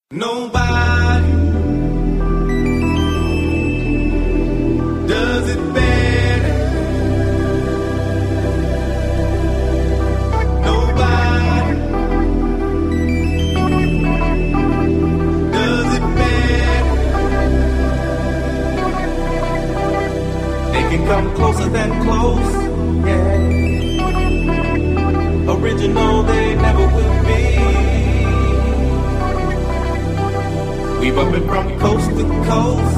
Nobody does it better. Nobody does it better. They can come closer than close, yeah. Original they never will be. We bumpin' from coast to coast.